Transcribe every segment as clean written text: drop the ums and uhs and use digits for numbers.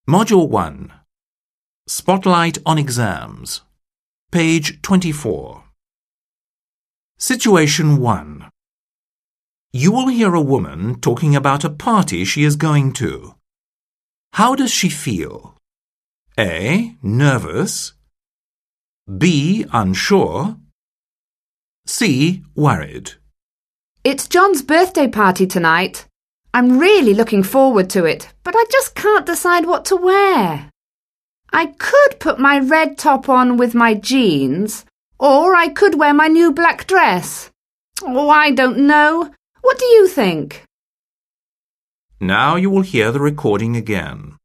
Module 1. Spotlight on Exams. Page 24. Situation 1. You will hear a woman talking about a party she is going to. How does she feel? A. Nervous. B. Unsure. C. Worried. It's John's birthday party tonight. I'm really looking forward to it, but I just can't decide what to wear. I could put my red top on with my jeans, or I could wear my new black dress. Oh, I don't know. What do you think? Now you will hear the recording again.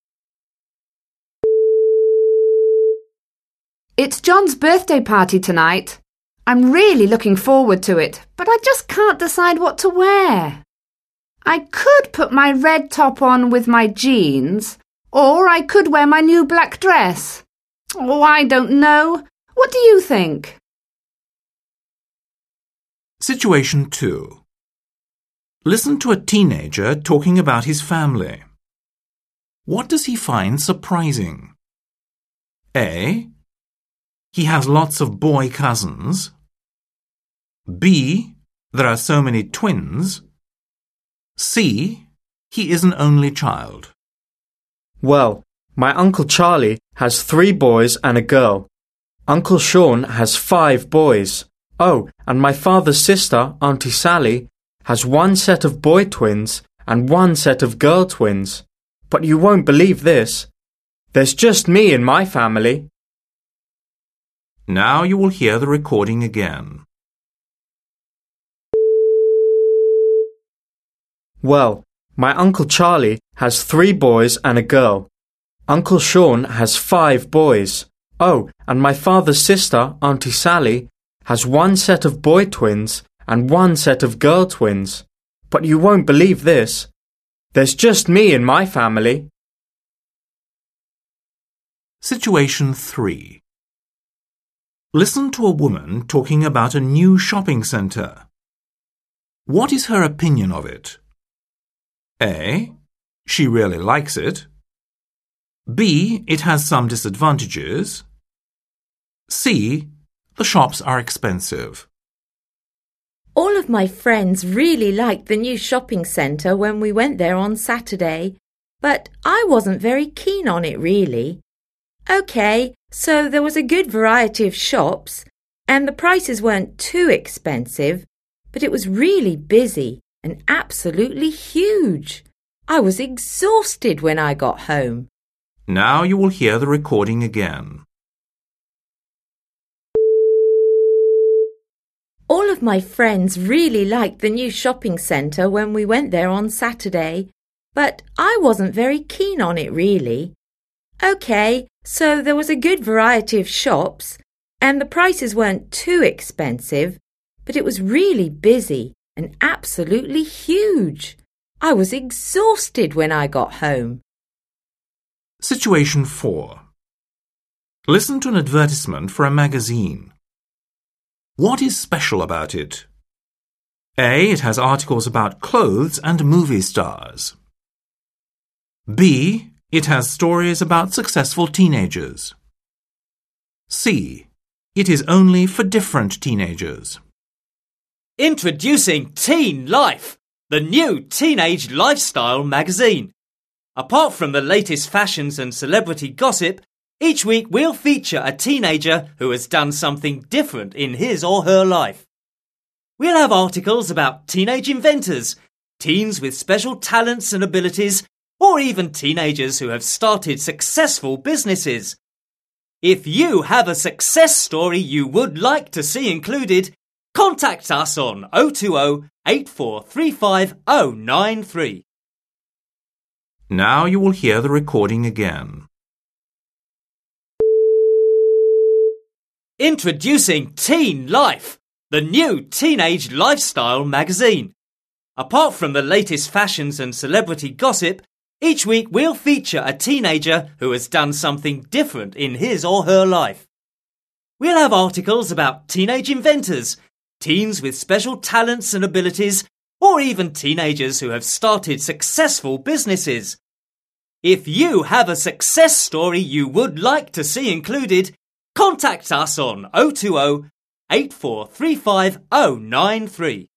It's John's birthday party tonight. I'm really looking forward to it, but I just can't decide what to wear. I could put my red top on with my jeans, or I could wear my new black dress. Oh, I don't know. What do you think? Situation 2. Listen to a teenager talking about his family. What does he find surprising? A. He has lots of boy cousins. B. There are so many twins. C. He is an only child. Well, my Uncle Charlie has 3 boys and a girl. Uncle Sean has 5 boys. Oh, and my father's sister, Auntie Sally, has 1 set of boy twins and 1 set of girl twins. But you won't believe this. There's just me in my family. Now you will hear the recording again. Well, my Uncle Charlie has 3 boys and a girl. Uncle Sean has 5 boys. Oh, and my father's sister, Auntie Sally, has 1 set of boy twins and 1 set of girl twins. But you won't believe this. There's just me in my family. Situation 3. Listen to a woman talking about a new shopping centre. What is her opinion of it? A. She really likes it. B. It has some disadvantages. C. The shops are expensive. All of my friends really liked the new shopping centre when we went there on Saturday, but I wasn't very keen on it really. OK, so there was a good variety of shops, and the prices weren't too expensive, but it was really busy and absolutely huge. I was exhausted when I got home. Now you will hear the recording again. All of my friends really liked the new shopping centre when we went there on Saturday, but I wasn't very keen on it really. OK, so there was a good variety of shops, and the prices weren't too expensive, but it was really busy and absolutely huge. I was exhausted when I got home. Situation 4. Listen to an advertisement for a magazine. What is special about it? A. It has articles about clothes and movie stars. B. It has stories about successful teenagers. C. It is only for different teenagers. Introducing Teen Life, the new teenage lifestyle magazine. Apart from the latest fashions and celebrity gossip, each week we'll feature a teenager who has done something different in his or her life. We'll have articles about teenage inventors, teens with special talents and abilities, or even teenagers who have started successful businesses. If you have a success story you would like to see included, contact us on 020 8435 093. Now you will hear the recording again. Introducing Teen Life, the new teenage lifestyle magazine. Apart from the latest fashions and celebrity gossip, each week we'll feature a teenager who has done something different in his or her life. We'll have articles about teenage inventors, teens with special talents and abilities, or even teenagers who have started successful businesses. If you have a success story you would like to see included, contact us on 020 8435 093.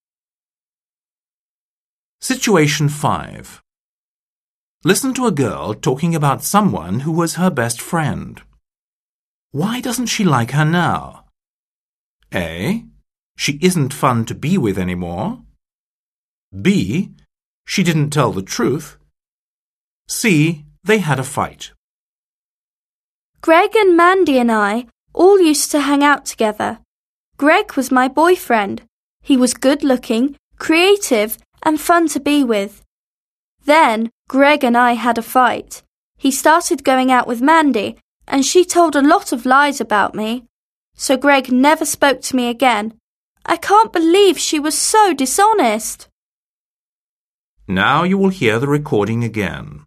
Situation 5. Listen to a girl talking about someone who was her best friend. Why doesn't she like her now? A. She isn't fun to be with anymore. B. She didn't tell the truth. C. They had a fight. Greg and Mandy and I all used to hang out together. Greg was my boyfriend. He was good-looking, creative, and fun to be with. Then Greg and I had a fight. He started going out with Mandy, and she told a lot of lies about me. So Greg never spoke to me again. I can't believe she was so dishonest. Now you will hear the recording again.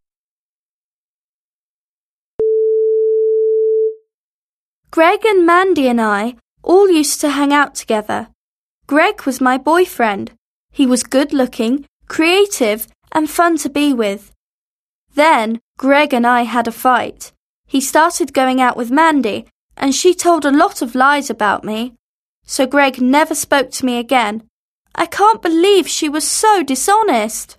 Greg and Mandy and I all used to hang out together. Greg was my boyfriend. He was good-looking, creative, and fun to be with. Then Greg and I had a fight. He started going out with Mandy, and she told a lot of lies about me. So Greg never spoke to me again. I can't believe she was so dishonest.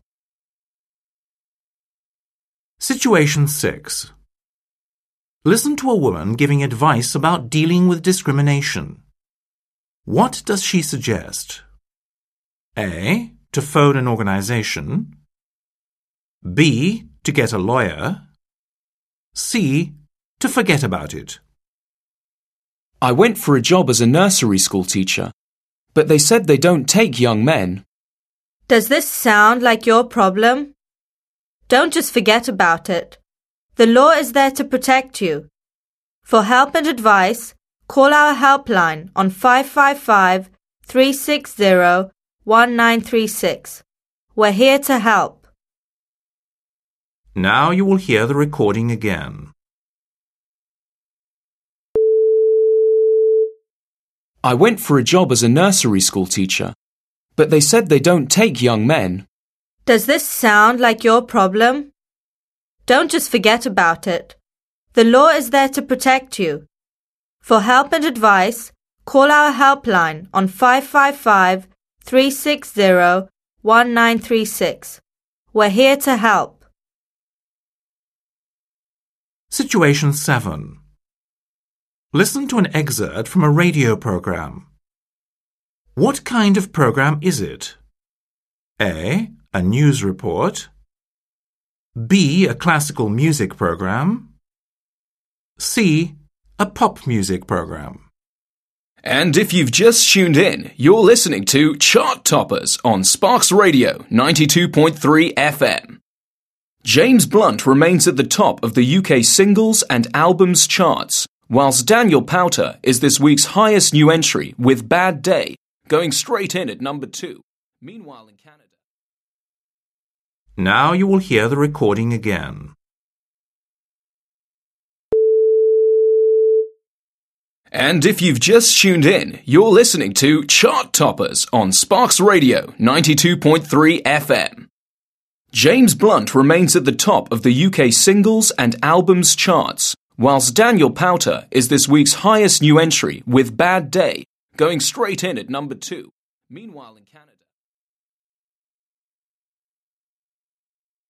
Situation 6. Listen to a woman giving advice about dealing with discrimination. What does she suggest? A. To phone an organization. B. To get a lawyer. C. To forget about it. I went for a job as a nursery school teacher, but they said they don't take young men. Does this sound like your problem? Don't just forget about it. The law is there to protect you. For help and advice, call our helpline on 555 360 1936. We're here to help. Now you will hear the recording again. I went for a job as a nursery school teacher, but they said they don't take young men. Does this sound like your problem? Don't just forget about it. The law is there to protect you. For help and advice, call our helpline on 555 360 1936. We're here to help. Situation 7. Listen to an excerpt from a radio program. What kind of program is it? A. A news report. B. A classical music program. C. A pop music program. And if you've just tuned in, you're listening to Chart Toppers on Sparks Radio 92.3 FM. James Blunt remains at the top of the UK singles and albums charts, whilst Daniel Powter is this week's highest new entry with Bad Day, going straight in at number 2. Meanwhile in Canada... Now you will hear the recording again. And if you've just tuned in, you're listening to Chart Toppers on Sparks Radio 92.3 FM. James Blunt remains at the top of the UK singles and albums charts, whilst Daniel Powter is this week's highest new entry with Bad Day, going straight in at number 2. Meanwhile in Canada...